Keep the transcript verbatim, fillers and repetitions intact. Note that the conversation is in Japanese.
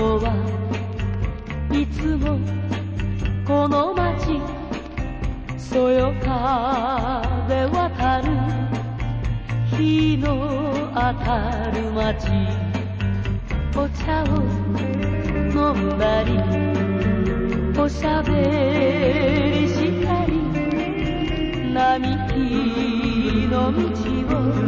頃はいつもこの街そよ風渡る日の当たる街お茶を飲んだりおしゃべりしたり並木の道を